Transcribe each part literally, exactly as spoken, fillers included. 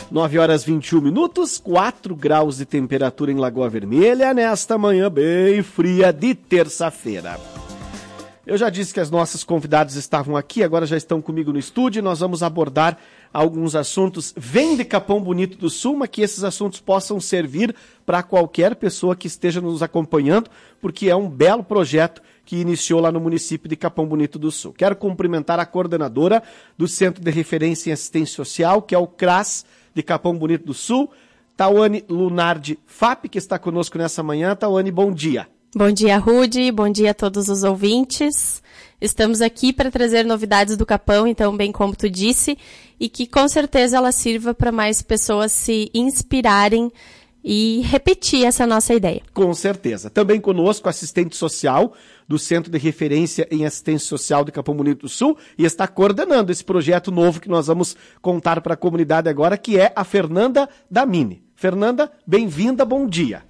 nove horas e vinte e um minutos, quatro graus de temperatura em Lagoa Vermelha, nesta manhã bem fria de terça-feira. Eu já disse que as nossas convidadas estavam aqui, agora já estão comigo no estúdio. Nós vamos abordar alguns assuntos. Vem de Capão Bonito do Sul, mas que esses assuntos possam servir para qualquer pessoa que esteja nos acompanhando, porque é um belo projeto que iniciou lá no município de Capão Bonito do Sul. Quero cumprimentar a coordenadora do Centro de Referência em Assistência Social, que é o CRAS de Capão Bonito do Sul, Tawane Lunardi F A P, que está conosco nessa manhã. Tawane, bom dia. Bom dia, Rudy. Bom dia a todos os ouvintes. Estamos aqui para trazer novidades do Capão, então, bem como tu disse, e que com certeza ela sirva para mais pessoas se inspirarem e repetir essa nossa ideia. Com certeza. Também conosco, assistente social do Centro de Referência em Assistência Social de Capão Bonito do Sul, e está coordenando esse projeto novo que nós vamos contar para a comunidade agora, que é a Fernanda Damini. Fernanda, bem-vinda, bom dia.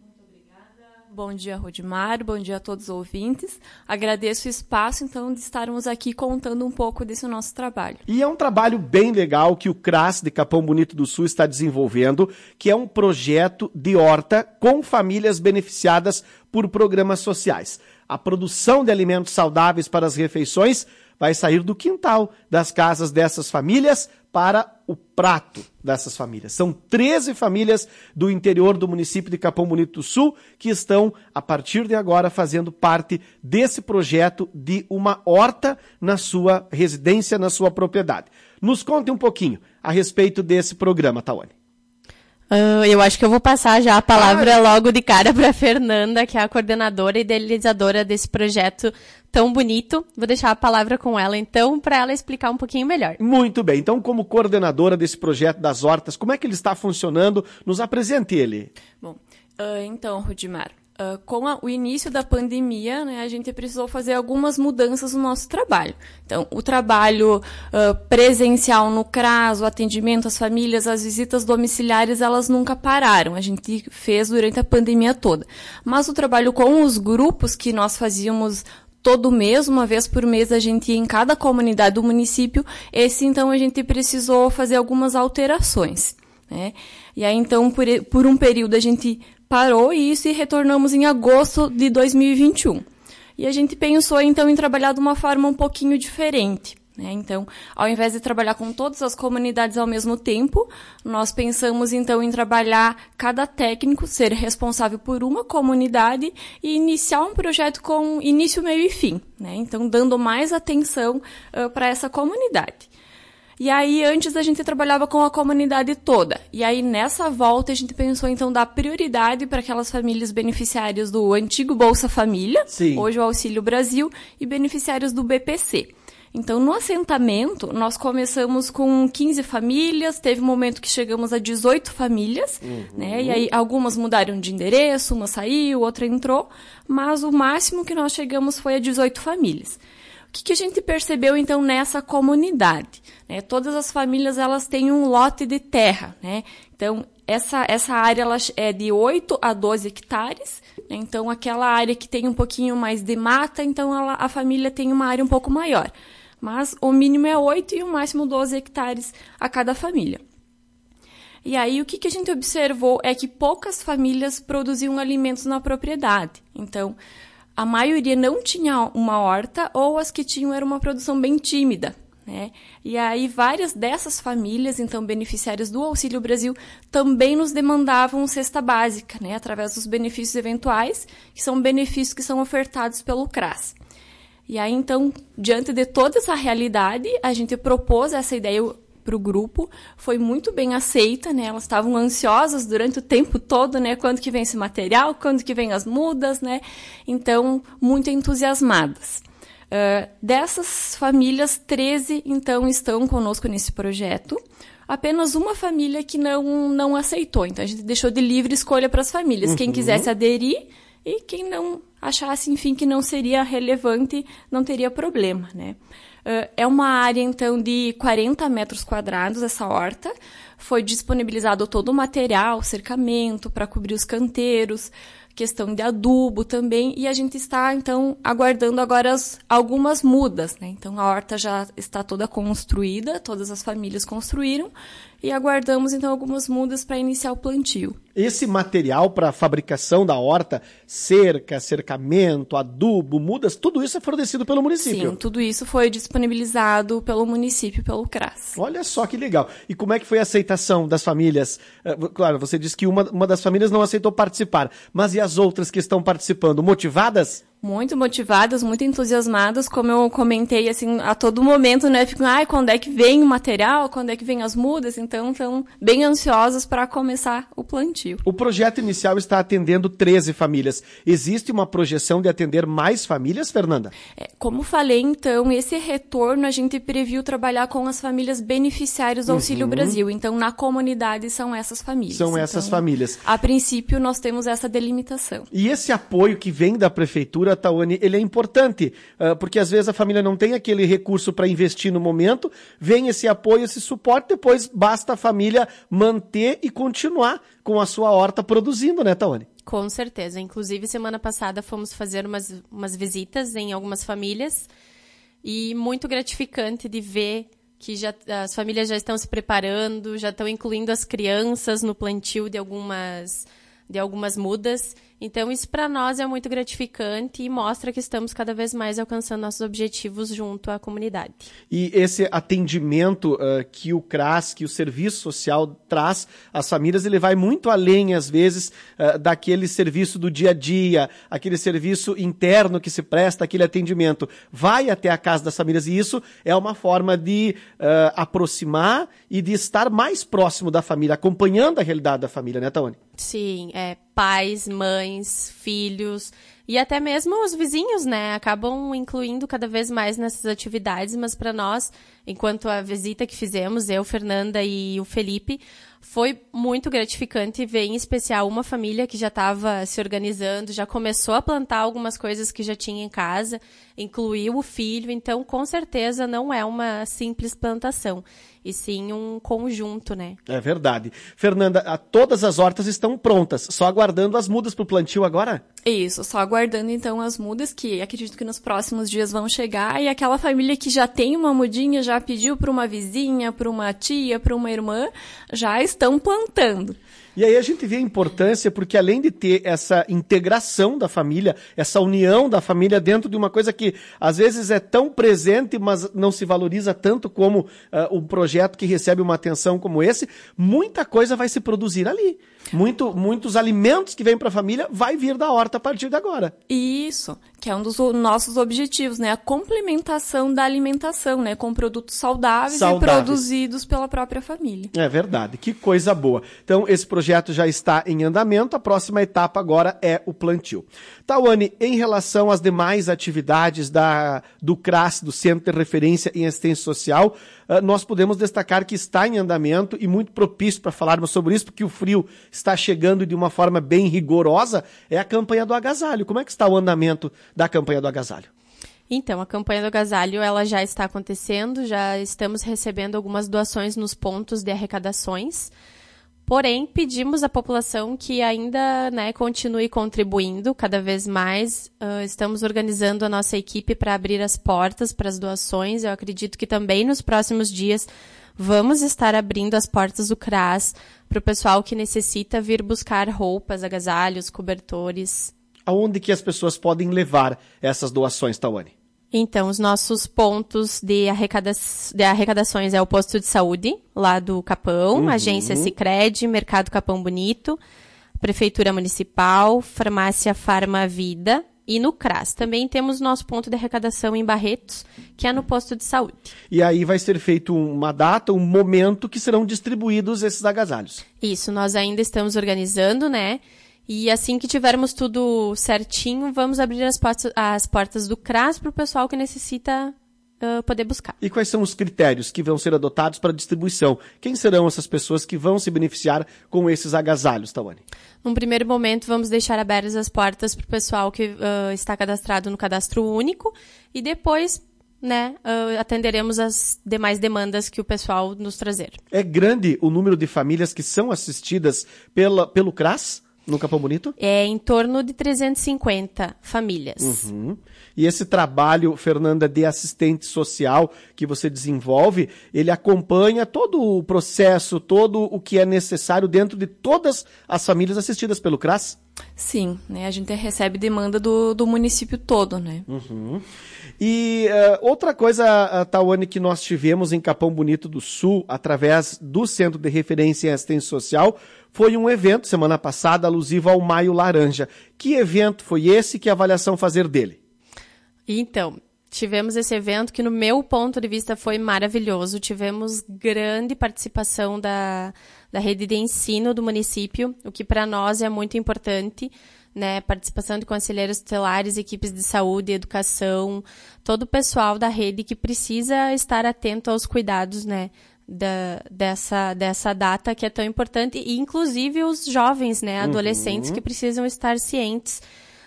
Bom dia, Rudimar. Bom dia a todos os ouvintes. Agradeço o espaço, então, de estarmos aqui contando um pouco desse nosso trabalho. E é um trabalho bem legal que o CRAS de Capão Bonito do Sul está desenvolvendo, que é um projeto de horta com famílias beneficiadas por programas sociais. A produção de alimentos saudáveis para as refeições vai sair do quintal das casas dessas famílias para o prato dessas famílias. São treze famílias do interior do município de Capão Bonito do Sul que estão, a partir de agora, fazendo parte desse projeto de uma horta na sua residência, na sua propriedade. Nos conte um pouquinho a respeito desse programa, Tawane. Uh, eu acho que eu vou passar já a palavra ah, logo de cara para a Fernanda, que é a coordenadora e idealizadora desse projeto tão bonito. Vou deixar a palavra com ela, então, para ela explicar um pouquinho melhor. Muito bem. Então, como coordenadora desse projeto das hortas, como é que ele está funcionando? Nos apresente ele. Bom, uh, então, Rudimar, uh, com a, o início da pandemia, né, a gente precisou fazer algumas mudanças no nosso trabalho. Então, o trabalho uh, presencial no CRAS, o atendimento às famílias, as visitas domiciliares, elas nunca pararam. A gente fez durante a pandemia toda. Mas o trabalho com os grupos que nós fazíamos todo mês, uma vez por mês, a gente ia em cada comunidade do município, esse, então, a gente precisou fazer algumas alterações, né? E aí, então, por, por um período, a gente parou isso e retornamos em agosto de dois mil e vinte e um. E a gente pensou, então, em trabalhar de uma forma um pouquinho diferente, né? Então, ao invés de trabalhar com todas as comunidades ao mesmo tempo, nós pensamos, então, em trabalhar cada técnico, ser responsável por uma comunidade e iniciar um projeto com início, meio e fim, né? Então, dando mais atenção uh, para essa comunidade. E aí, antes a gente trabalhava com a comunidade toda. E aí, nessa volta, a gente pensou, então, dar prioridade para aquelas famílias beneficiárias do antigo Bolsa Família, Sim. hoje o Auxílio Brasil, e beneficiários do B P C. Então, no assentamento, nós começamos com quinze famílias, teve um momento que chegamos a dezoito famílias, uhum. né? E aí, algumas mudaram de endereço, uma saiu, outra entrou, mas o máximo que nós chegamos foi a dezoito famílias. O que, que a gente percebeu, então, nessa comunidade? Né? Todas as famílias, elas têm um lote de terra, né? Então, essa, essa área ela é de oito a doze hectares, né? Então, aquela área que tem um pouquinho mais de mata, então ela, a família tem uma área um pouco maior. Mas o mínimo é oito e o máximo doze hectares a cada família. E aí, o que, que a gente observou é que poucas famílias produziam alimentos na propriedade. Então, a maioria não tinha uma horta, ou as que tinham era uma produção bem tímida, né? E aí, várias dessas famílias, então, beneficiárias do Auxílio Brasil, também nos demandavam cesta básica, né? Através dos benefícios eventuais, que são benefícios que são ofertados pelo CRAS. E aí, então, diante de toda essa realidade, a gente propôs essa ideia para o grupo, foi muito bem aceita, né? Elas estavam ansiosas durante o tempo todo, né? Quando que vem esse material, quando que vem as mudas, né? Então, muito entusiasmadas. Uh, dessas famílias, treze, então, estão conosco nesse projeto. Apenas uma família que não, não aceitou. Então, a gente deixou de livre escolha para as famílias. Uhum. Quem quisesse aderir e quem não achasse, enfim, que não seria relevante, não teria problema, né? Uh, é uma área, então, de quarenta metros quadrados, essa horta. Foi disponibilizado todo o material, cercamento, para cobrir os canteiros. questão de adubo também, e a gente está, então, aguardando agora as, algumas mudas, né? Então, a horta já está toda construída, todas as famílias construíram, e aguardamos, então, algumas mudas para iniciar o plantio. Esse material para a fabricação da horta, cerca, cercamento, adubo, mudas, tudo isso é fornecido pelo município? Sim, tudo isso foi disponibilizado pelo município, pelo CRAS. Olha só que legal. E como é que foi a aceitação das famílias? Uh, claro, você disse que uma, uma das famílias não aceitou participar, mas e as outras que estão participando? Motivadas? Muito motivadas, muito entusiasmadas, como eu comentei, assim, a todo momento, né, ficam, ai, quando é que vem o material, quando é que vem as mudas, então, estão bem ansiosas para começar o plantio. O projeto inicial está atendendo treze famílias. Existe uma projeção de atender mais famílias, Fernanda? É, como falei, então, esse retorno a gente previu trabalhar com as famílias beneficiárias do Auxílio uhum. Brasil, então, na comunidade são essas famílias. São essas então, famílias. A princípio, nós temos essa delimitação. E esse apoio que vem da prefeitura, Tawane, ele é importante, uh, porque às vezes a família não tem aquele recurso para investir no momento, vem esse apoio, esse suporte, depois basta a família manter e continuar com a sua horta produzindo, né, Tawane? Com certeza. Inclusive, semana passada fomos fazer umas, umas visitas em algumas famílias e muito gratificante de ver que já, as famílias já estão se preparando, já estão incluindo as crianças no plantio de algumas, de algumas mudas. Então, isso para nós é muito gratificante e mostra que estamos cada vez mais alcançando nossos objetivos junto à comunidade. E esse atendimento uh, que o CRAS, que o Serviço Social traz às famílias, ele vai muito além, às vezes, uh, daquele serviço do dia a dia, aquele serviço interno que se presta, aquele atendimento. Vai até a casa das famílias e isso é uma forma de uh, aproximar e de estar mais próximo da família, acompanhando a realidade da família, né, Tawane? Sim, é pais, mães, filhos e até mesmo os vizinhos, né, acabam incluindo cada vez mais nessas atividades, mas para nós, enquanto a visita que fizemos, eu, Fernanda e o Felipe, foi muito gratificante ver em especial uma família que já estava se organizando, já começou a plantar algumas coisas que já tinha em casa, incluiu o filho, então com certeza não é uma simples plantação, e sim um conjunto, né? É verdade. Fernanda, a, todas as hortas estão prontas, só aguardando as mudas para o plantio agora? Isso, só aguardando então as mudas, que acredito que nos próximos dias vão chegar, e aquela família que já tem uma mudinha, já pediu para uma vizinha, para uma tia, para uma irmã, já estão plantando. E aí a gente vê a importância, porque além de ter essa integração da família, essa união da família dentro de uma coisa que às vezes é tão presente, mas não se valoriza tanto como uh, um projeto que recebe uma atenção como esse, muita coisa vai se produzir ali. Muito, muitos alimentos que vêm para a família vai vir da horta a partir de agora. Isso, que é um dos nossos objetivos, né? A complementação da alimentação, né? Com produtos saudáveis, saudáveis e produzidos pela própria família. É verdade, que coisa boa. Então, esse projeto já está em andamento, a próxima etapa agora é o plantio. Tawane, em relação às demais atividades da, do CRAS, do Centro de Referência em Assistência Social, uh, nós podemos destacar que está em andamento e muito propício para falarmos sobre isso, porque o frio está chegando de uma forma bem rigorosa, é a campanha do agasalho. Como é que está o andamento da campanha do agasalho? Então, a campanha do agasalho ela já está acontecendo, já estamos recebendo algumas doações nos pontos de arrecadações. Porém, pedimos à população que ainda, né, continue contribuindo cada vez mais. Uh, estamos organizando a nossa equipe para abrir as portas para as doações. Eu acredito que também nos próximos dias vamos estar abrindo as portas do CRAS para o pessoal que necessita vir buscar roupas, agasalhos, cobertores. Aonde que as pessoas podem levar essas doações, Tawane? Então, os nossos pontos de, arrecada... de arrecadações é o posto de saúde, lá do Capão, uhum. Agência Sicredi, Mercado Capão Bonito, Prefeitura Municipal, Farmácia Farma Vida e no CRAS. Também temos nosso ponto de arrecadação em Barretos, que é no posto de saúde. E aí vai ser feito uma data, um momento que serão distribuídos esses agasalhos. Isso, nós ainda estamos organizando, né? E assim que tivermos tudo certinho, vamos abrir as portas, as portas do CRAS para o pessoal que necessita uh, poder buscar. E quais são os critérios que vão ser adotados para a distribuição? Quem serão essas pessoas que vão se beneficiar com esses agasalhos, Tawane? Num primeiro momento, vamos deixar abertas as portas para o pessoal que uh, está cadastrado no Cadastro Único e depois, né, uh, atenderemos as demais demandas que o pessoal nos trazer. É grande o número de famílias que são assistidas pela, pelo CRAS? no Capão Bonito? É em torno de trezentas e cinquenta famílias. Uhum. E esse trabalho, Fernanda, de assistente social que você desenvolve, ele acompanha todo o processo, todo o que é necessário dentro de todas as famílias assistidas pelo CRAS? Sim, né? A gente recebe demanda do, do município todo, né? Uhum. E uh, outra coisa, uh, Tawane, que nós tivemos em Capão Bonito do Sul, através do Centro de Referência em Assistência Social, foi um evento, semana passada, alusivo ao Maio Laranja. Que evento foi esse? Que avaliação fazer dele? Então, tivemos esse evento que, no meu ponto de vista, foi maravilhoso. Tivemos grande participação da, da rede de ensino do município, o que para nós é muito importante, né? Participação de conselheiros tutelares, equipes de saúde, educação, todo o pessoal da rede que precisa estar atento aos cuidados, né? Da, dessa, dessa data que é tão importante, e inclusive os jovens, né? Adolescentes uhum. que precisam estar cientes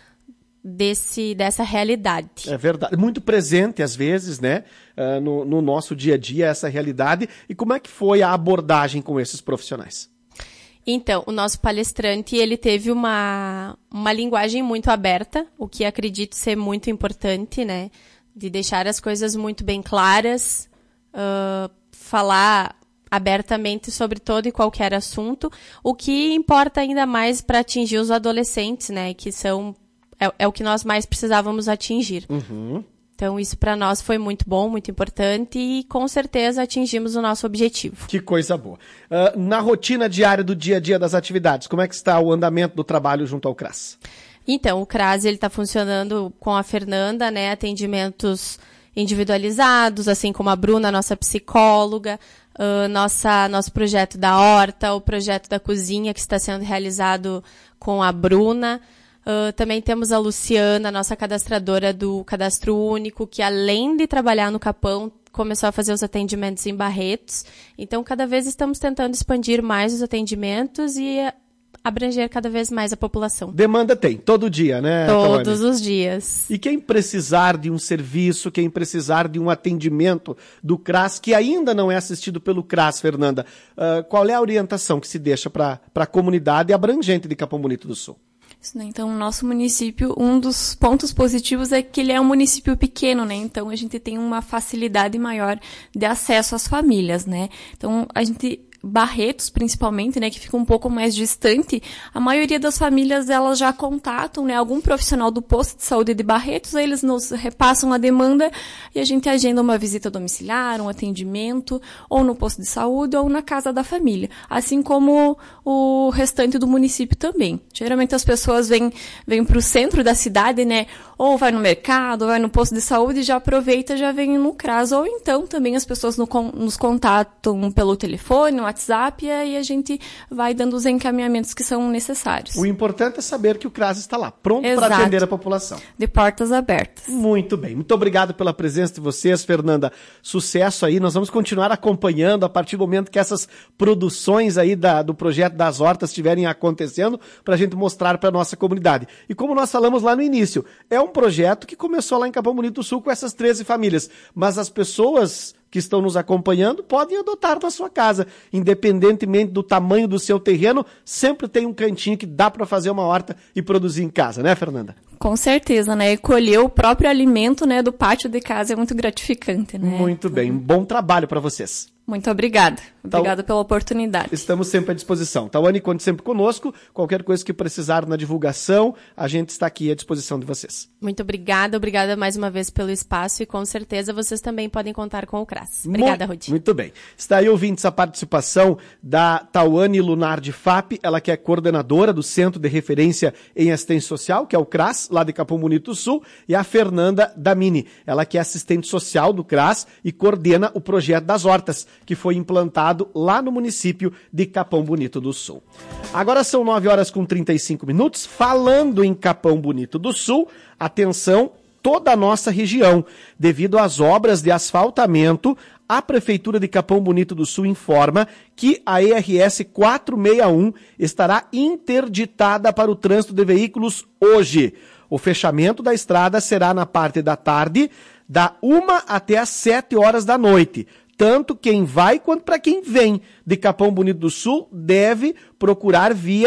Desse, dessa realidade. É verdade, muito presente às vezes, né, uh, no, no nosso dia a dia essa realidade. E como é que foi a abordagem com esses profissionais? Então, o nosso palestrante, ele teve uma, uma linguagem muito aberta, o que acredito ser muito importante, né, de deixar as coisas muito bem claras, uh, falar abertamente sobre todo e qualquer assunto, o que importa ainda mais para atingir os adolescentes, né, que são É, é o que nós mais precisávamos atingir. Uhum. Então, isso para nós foi muito bom, muito importante e, com certeza, atingimos o nosso objetivo. Que coisa boa. Uh, na rotina diária do dia a dia das atividades, como é que está o andamento do trabalho junto ao CRAS? Então, o CRAS está funcionando com a Fernanda, né, atendimentos individualizados, assim como a Bruna, nossa psicóloga, uh, nossa, nosso projeto da horta, o projeto da cozinha que está sendo realizado com a Bruna. Uh, também temos a Luciana, nossa cadastradora do Cadastro Único, que além de trabalhar no Capão, começou a fazer os atendimentos em Barretos. Então, cada vez estamos tentando expandir mais os atendimentos e abranger cada vez mais a população. Demanda tem, todo dia, né, Todos Tawane? os dias. E quem precisar de um serviço, quem precisar de um atendimento do CRAS, que ainda não é assistido pelo CRAS, Fernanda, uh, qual é a orientação que se deixa para a comunidade abrangente de Capão Bonito do Sul? Isso, né? Então, o nosso município, um dos pontos positivos é que ele é um município pequeno, né? Então, a gente tem uma facilidade maior de acesso às famílias, né? Então, a gente... Barretos, principalmente, né, que fica um pouco mais distante, a maioria das famílias, elas já contatam, né, algum profissional do posto de saúde de Barretos, aí eles nos repassam a demanda e a gente agenda uma visita domiciliar, um atendimento, ou no posto de saúde, ou na casa da família, assim como o restante do município também. Geralmente as pessoas vêm, vêm para o centro da cidade, né, ou vai no mercado, ou vai no posto de saúde, já aproveita, já vem no CRAS, ou então também as pessoas no, nos contatam pelo telefone, no WhatsApp, e aí a gente vai dando os encaminhamentos que são necessários. O importante é saber que o CRAS está lá, pronto para atender a população. De portas abertas. Muito bem. Muito obrigado pela presença de vocês, Fernanda. Sucesso aí. Nós vamos continuar acompanhando a partir do momento que essas produções aí da, do projeto das hortas estiverem acontecendo, para a gente mostrar para a nossa comunidade. E como nós falamos lá no início, é um projeto que começou lá em Capão Bonito do Sul com essas treze famílias, mas as pessoas que estão nos acompanhando podem adotar na sua casa, independentemente do tamanho do seu terreno, sempre tem um cantinho que dá para fazer uma horta e produzir em casa, né, Fernanda? Com certeza, né? E colher o próprio alimento, né, do pátio de casa é muito gratificante, né? Muito bem, um bom trabalho para vocês. Muito obrigada. Obrigada pela oportunidade. Estamos sempre à disposição. Tawane, conte sempre conosco. Qualquer coisa que precisar na divulgação, a gente está aqui à disposição de vocês. Muito obrigada. Obrigada mais uma vez pelo espaço e com certeza vocês também podem contar com o CRAS. Obrigada, Ruth. Muito bem. Está aí, ouvintes, a participação da Tawane Lunar de F A P, ela que é coordenadora do Centro de Referência em Assistência Social, que é o CRAS, lá de Capão Bonito do Sul, e a Fernanda Damini, ela que é assistente social do CRAS e coordena o projeto das hortas, que foi implantado lá no município de Capão Bonito do Sul. Agora são nove horas com trinta e cinco minutos. Falando em Capão Bonito do Sul, atenção, toda a nossa região. Devido às obras de asfaltamento, a Prefeitura de Capão Bonito do Sul informa que a E R S quatrocentos e sessenta e um estará interditada para o trânsito de veículos hoje. O fechamento da estrada será na parte da tarde, da uma até às sete horas da noite. Tanto quem vai quanto para quem vem de Capão Bonito do Sul deve procurar vias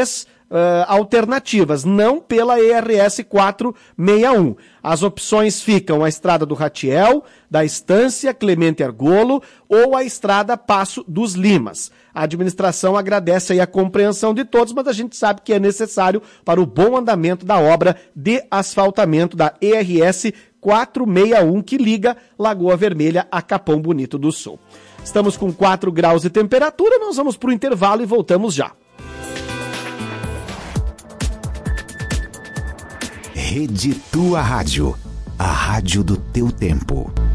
uh, alternativas, não pela E R S quatrocentos e sessenta e um. As opções ficam a Estrada do Ratiel, da Estância, Clemente Ergolo ou a Estrada Passo dos Limas. A administração agradece aí a compreensão de todos, mas a gente sabe que é necessário para o bom andamento da obra de asfaltamento da E R S quatrocentos e sessenta e um, que liga Lagoa Vermelha a Capão Bonito do Sul. Estamos com quatro graus de temperatura, nós vamos para o intervalo e voltamos já. Rede Tua Rádio, a rádio do teu tempo.